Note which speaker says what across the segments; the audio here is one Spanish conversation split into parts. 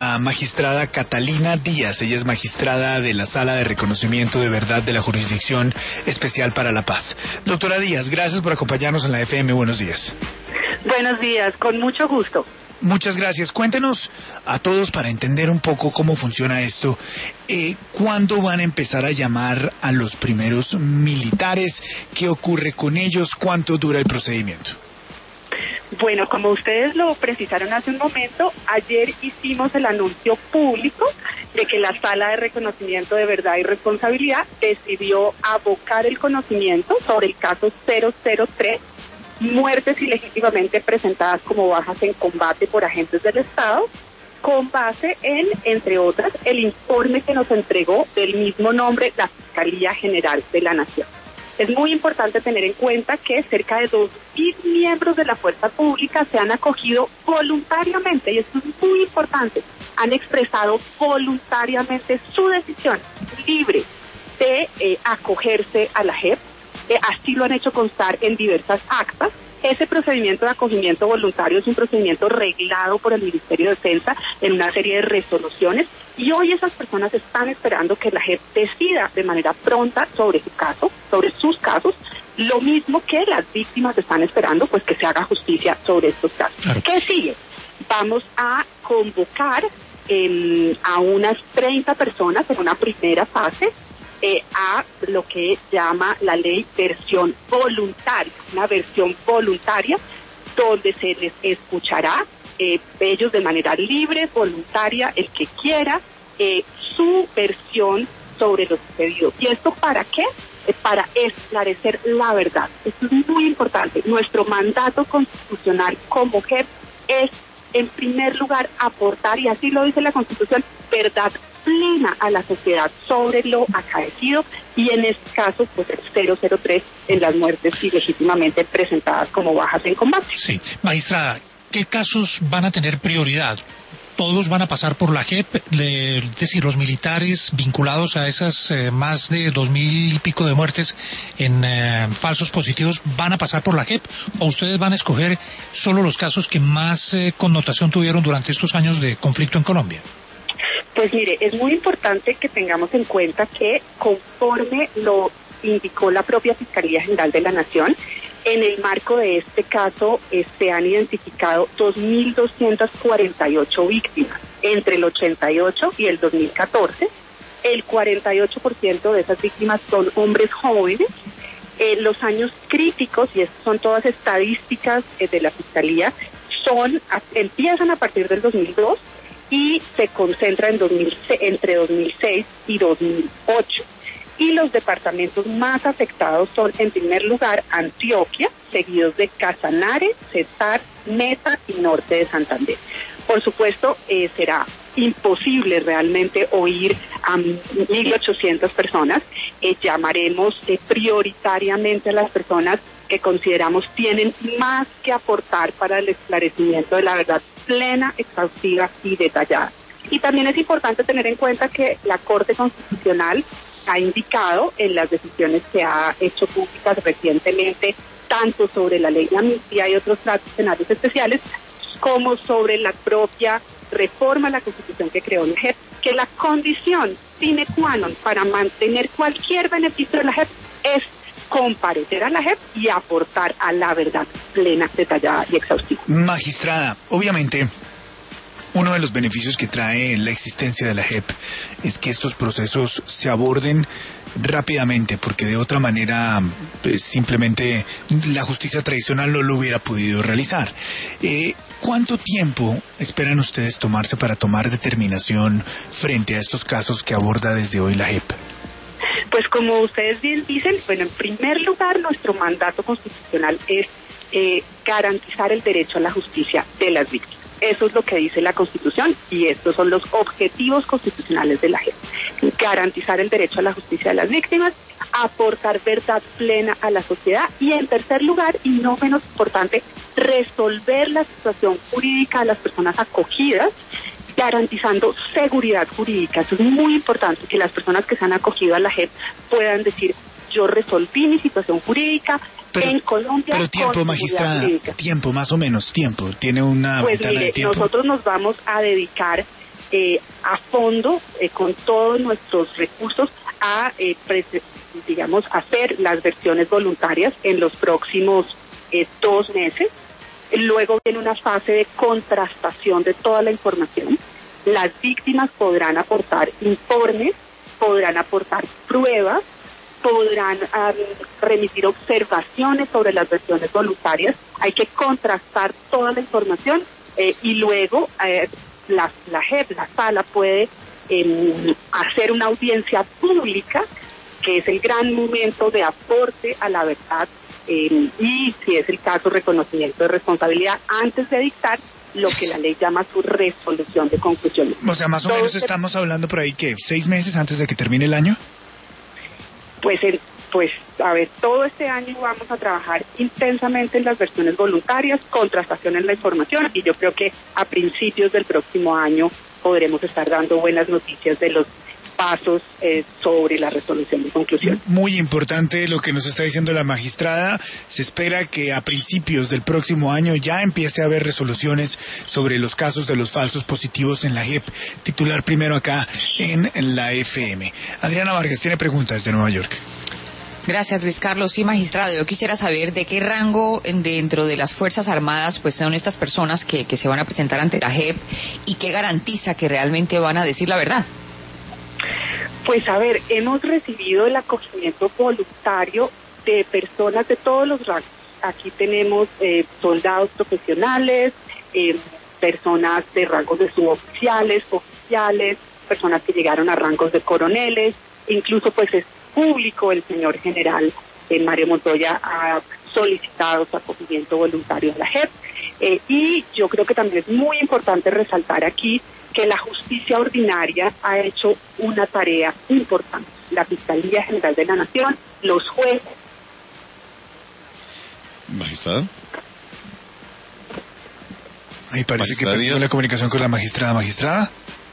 Speaker 1: A magistrada Catalina Díaz. Ella es magistrada de la Sala de Reconocimiento de Verdad de la Jurisdicción Especial para la Paz. Doctora Díaz, gracias por acompañarnos en la FM. Buenos días.
Speaker 2: Buenos días, con mucho gusto.
Speaker 1: Muchas gracias. Cuéntenos a todos para entender un poco cómo funciona esto. ¿Cuándo van a empezar a llamar a los primeros militares? ¿Qué ocurre con ellos? ¿Cuánto dura el procedimiento?
Speaker 2: Bueno, como ustedes lo precisaron hace un momento, ayer hicimos el anuncio público de que la Sala de Reconocimiento de Verdad y Responsabilidad decidió abocar el conocimiento sobre el caso 003, muertes ilegítimamente presentadas como bajas en combate por agentes del Estado, con base en, entre otras, el informe que nos entregó del mismo nombre la Fiscalía General de la Nación. Es muy importante tener en cuenta que cerca de 2.000 miembros de la fuerza pública se han acogido voluntariamente, y esto es muy importante, han expresado voluntariamente su decisión libre de acogerse a la JEP, así lo han hecho constar en diversas actas. Ese procedimiento de acogimiento voluntario es un procedimiento reglado por el Ministerio de Defensa en una serie de resoluciones, y hoy esas personas están esperando que la JEP decida de manera pronta sobre su caso, sobre sus casos, lo mismo que las víctimas están esperando, pues que se haga justicia sobre estos casos. Claro. ¿Qué sigue? Vamos a convocar a unas 30 personas en una primera fase a lo que llama la ley versión voluntaria, una versión voluntaria donde se les escuchará ellos de manera libre, voluntaria, el que quiera, su versión sobre lo sucedido. ¿Y esto para qué? Para esclarecer la verdad. Esto es muy importante. Nuestro mandato constitucional como JEP es, en primer lugar, aportar, y así lo dice la Constitución, verdad plena a la sociedad sobre lo acaecido, y en este caso, pues el 003 en las muertes ilegítimamente presentadas como bajas en combate.
Speaker 3: Sí, magistrada, ¿qué casos van a tener prioridad? ¿Todos van a pasar por la JEP? Es decir, los militares vinculados a esas más de 2.000 y pico de muertes en falsos positivos, ¿van a pasar por la JEP? ¿O ustedes van a escoger solo los casos que más connotación tuvieron durante estos años de conflicto en Colombia?
Speaker 2: Pues mire, es muy importante que tengamos en cuenta que, conforme lo indicó la propia Fiscalía General de la Nación, en el marco de este caso se han identificado 2.248 víctimas entre el 88 y el 2014. El 48% de esas víctimas son hombres jóvenes. Los años críticos, y estas son todas estadísticas de la Fiscalía, empiezan a partir del 2002 y se concentra entre 2006 y 2008. Y los departamentos más afectados son, en primer lugar, Antioquia, seguidos de Casanare, Cesar, Meta y norte de Santander. Por supuesto, será imposible realmente oír a 1.800 personas. Llamaremos prioritariamente a las personas que consideramos tienen más que aportar para el esclarecimiento de la verdad plena, exhaustiva y detallada. Y también es importante tener en cuenta que la Corte Constitucional ha indicado en las decisiones que ha hecho públicas recientemente, tanto sobre la ley de amnistía y otros tratos penales especiales, como sobre la propia reforma a la Constitución que creó la JEP, que la condición sine qua non para mantener cualquier beneficio de la JEP es comparecer a la JEP y aportar a la verdad plena, detallada y exhaustiva.
Speaker 1: Magistrada, obviamente, uno de los beneficios que trae la existencia de la JEP es que estos procesos se aborden rápidamente, porque de otra manera pues, simplemente la justicia tradicional no lo hubiera podido realizar. ¿Cuánto tiempo esperan ustedes tomarse para tomar determinación frente a estos casos que aborda desde hoy la JEP?
Speaker 2: Pues como ustedes bien dicen, bueno, en primer lugar nuestro mandato constitucional es garantizar el derecho a la justicia de las víctimas. Eso es lo que dice la Constitución y estos son los objetivos constitucionales de la JEP. Garantizar el derecho a la justicia de las víctimas, aportar verdad plena a la sociedad y, en tercer lugar, y no menos importante, resolver la situación jurídica de las personas acogidas, garantizando seguridad jurídica. Eso es muy importante, que las personas que se han acogido a la JEP puedan decir: yo resolví mi situación jurídica en Colombia.
Speaker 1: Pero tiempo, magistrada, tiempo, más o menos, tiempo. ¿Tiene una ventana de tiempo?
Speaker 2: Nosotros nos vamos a dedicar a fondo, con todos nuestros recursos, a hacer las versiones voluntarias en los próximos 2 meses. Luego viene una fase de contrastación de toda la información. Las víctimas podrán aportar informes, podrán aportar pruebas, podrán remitir observaciones sobre las versiones voluntarias. Hay que contrastar toda la información y luego la JEP, la sala, puede hacer una audiencia pública, que es el gran momento de aporte a la verdad y, si es el caso, reconocimiento de responsabilidad antes de dictar lo que la ley llama su resolución de conclusiones.
Speaker 1: O sea, más o menos estamos hablando por ahí, ¿qué? ¿6 meses antes de que termine el año?
Speaker 2: Pues, todo este año vamos a trabajar intensamente en las versiones voluntarias, contrastación en la información, y yo creo que a principios del próximo año podremos estar dando buenas noticias de los pasos sobre la resolución de conclusión.
Speaker 1: Muy importante lo que nos está diciendo la magistrada. Se espera que a principios del próximo año ya empiece a haber resoluciones sobre los casos de los falsos positivos en la JEP. Titular primero acá en la FM. Adriana Vargas tiene preguntas de Nueva York.
Speaker 4: Gracias, Luis Carlos. Sí, magistrado, yo quisiera saber de qué rango dentro de las Fuerzas Armadas pues son estas personas que se van a presentar ante la JEP, y qué garantiza que realmente van a decir la verdad.
Speaker 2: Pues hemos recibido el acogimiento voluntario de personas de todos los rangos. Aquí tenemos soldados profesionales, personas de rangos de suboficiales, oficiales, personas que llegaron a rangos de coroneles, incluso pues es público, el señor general Mario Montoya ha solicitado su acogimiento voluntario a la JEP. Y yo creo que también es muy importante resaltar aquí que la justicia ordinaria ha hecho una tarea importante. La Fiscalía General de la Nación, los jueces.
Speaker 5: Magistrada.
Speaker 1: Ahí parece que perdió la comunicación con la magistrada. Magistrada.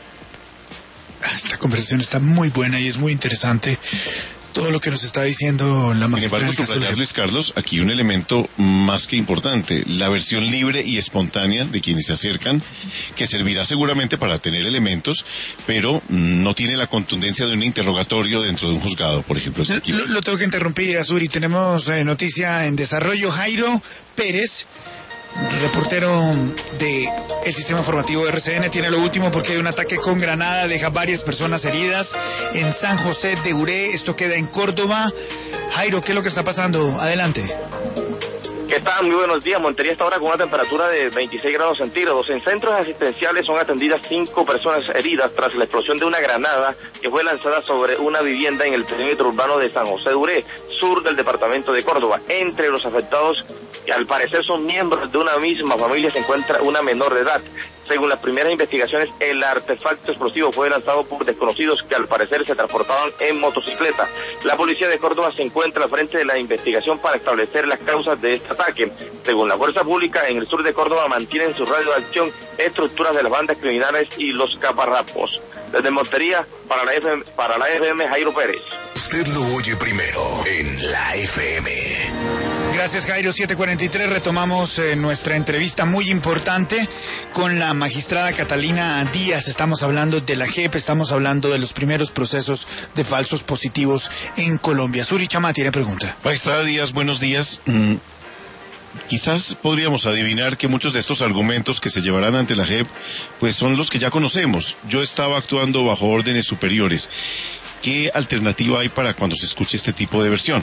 Speaker 1: Esta conversación está muy buena y es muy interesante. Todo lo que nos está diciendo la magistrada.
Speaker 5: Sin embargo, Luis Carlos, aquí un elemento más que importante, la versión libre y espontánea de quienes se acercan, que servirá seguramente para tener elementos, pero no tiene la contundencia de un interrogatorio dentro de un juzgado, por ejemplo.
Speaker 1: Lo tengo que interrumpir, Azuri. Tenemos noticia en desarrollo. Jairo Pérez, reportero de el sistema informativo de RCN, tiene lo último porque hay un ataque con granada, deja varias personas heridas en San José de Uré. Esto queda en Córdoba. Jairo, ¿qué es lo que está pasando? Adelante.
Speaker 6: ¿Qué tal? Muy buenos días. Montería está ahora con una temperatura de 26 grados centígrados. En centros asistenciales son atendidas 5 personas heridas tras la explosión de una granada que fue lanzada sobre una vivienda en el perímetro urbano de San José de Uré, sur del departamento de Córdoba. Entre los afectados, que al parecer son miembros de una misma familia, se encuentra una menor de edad. Según las primeras investigaciones, el artefacto explosivo fue lanzado por desconocidos que al parecer se transportaban en motocicleta. La policía de Córdoba se encuentra al frente de la investigación para establecer las causas de este ataque. Según la fuerza pública, en el sur de Córdoba mantienen su radio de acción estructuras de las bandas criminales y los caparrapos. Desde Montería, para la FM, Jairo Pérez.
Speaker 7: Usted lo oye primero en la FM.
Speaker 1: Gracias, Jairo. 7:43, retomamos nuestra entrevista muy importante con la magistrada Catalina Díaz. Estamos hablando de la JEP, estamos hablando de los primeros procesos de falsos positivos en Colombia. Suri Chama tiene pregunta.
Speaker 5: Magistrada Díaz, buenos días. Quizás podríamos adivinar que muchos de estos argumentos que se llevarán ante la JEP pues son los que ya conocemos. Yo estaba actuando bajo órdenes superiores. ¿Qué alternativa hay para cuando se escuche este tipo de versión?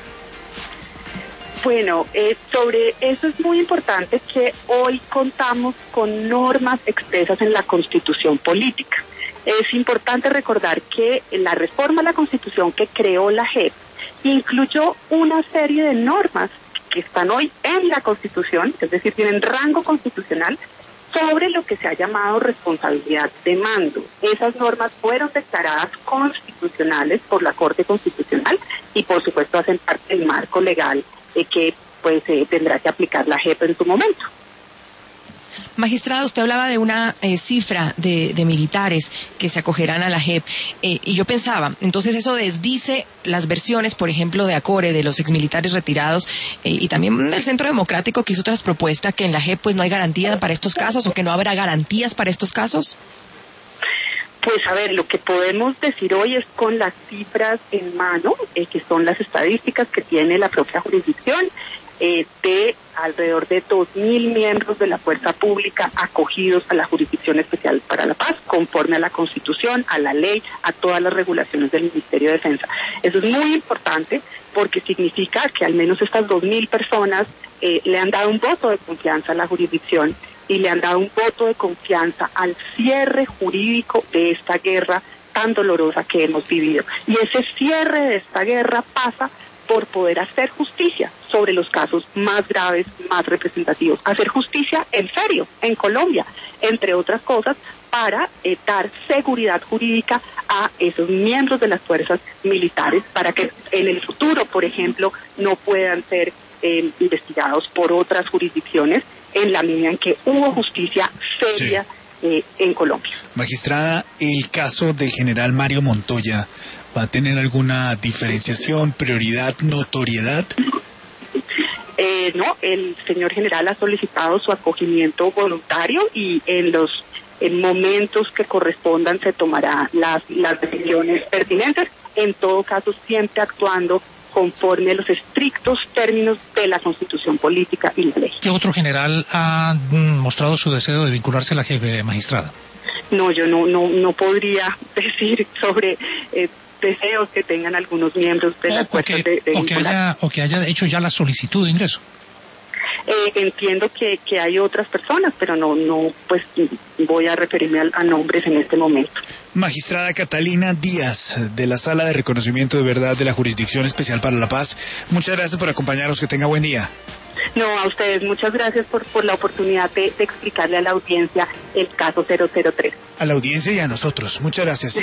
Speaker 2: Bueno, sobre eso es muy importante que hoy contamos con normas expresas en la Constitución Política. Es importante recordar que la reforma a la Constitución que creó la JEP incluyó una serie de normas que están hoy en la Constitución, es decir, tienen rango constitucional, sobre lo que se ha llamado responsabilidad de mando. Esas normas fueron declaradas constitucionales por la Corte Constitucional y, por supuesto, hacen parte del marco legal que tendrá que aplicar la JEP en su momento.
Speaker 8: Magistrado, usted hablaba de una cifra de militares que se acogerán a la JEP, y yo pensaba, entonces eso desdice las versiones, por ejemplo, de ACORE, de los exmilitares retirados, y también del Centro Democrático, que hizo otras propuestas, que en la JEP pues no hay garantía para estos casos, o que no habrá garantías para estos casos.
Speaker 2: Pues a ver, lo que podemos decir hoy es con las cifras en mano, que son las estadísticas que tiene la propia jurisdicción, de alrededor de 2.000 miembros de la fuerza pública acogidos a la Jurisdicción Especial para la Paz, conforme a la Constitución, a la ley, a todas las regulaciones del Ministerio de Defensa. Eso es muy importante porque significa que al menos estas 2.000 personas le han dado un voto de confianza a la jurisdicción y le han dado un voto de confianza al cierre jurídico de esta guerra tan dolorosa que hemos vivido. Y ese cierre de esta guerra pasa por poder hacer justicia sobre los casos más graves, más representativos, hacer justicia en serio, en Colombia, entre otras cosas, para dar seguridad jurídica a esos miembros de las fuerzas militares, para que en el futuro, por ejemplo, no puedan ser investigados por otras jurisdicciones, en la medida en que hubo justicia seria en Colombia.
Speaker 1: Magistrada, el caso del general Mario Montoya, ¿va a tener alguna diferenciación, prioridad, notoriedad?
Speaker 2: No, el señor general ha solicitado su acogimiento voluntario y en momentos que correspondan se tomarán las decisiones pertinentes, en todo caso siempre actuando conforme a los estrictos términos de la Constitución política y la ley.
Speaker 3: ¿Qué otro general ha mostrado su deseo de vincularse a la jefe, magistrada?
Speaker 2: No, yo no podría decir sobre deseos que tengan algunos miembros de las fuerzas de vincular.
Speaker 3: O que haya hecho ya la solicitud de ingreso.
Speaker 2: Entiendo que hay otras personas, pero no pues voy a referirme a nombres en este momento.
Speaker 1: Magistrada Catalina Díaz, de la Sala de Reconocimiento de Verdad de la Jurisdicción Especial para la Paz, muchas gracias por acompañarnos, que tenga buen día.
Speaker 2: No, a ustedes muchas gracias por la oportunidad de explicarle a la audiencia el caso 003.
Speaker 1: A la audiencia y a nosotros, muchas gracias.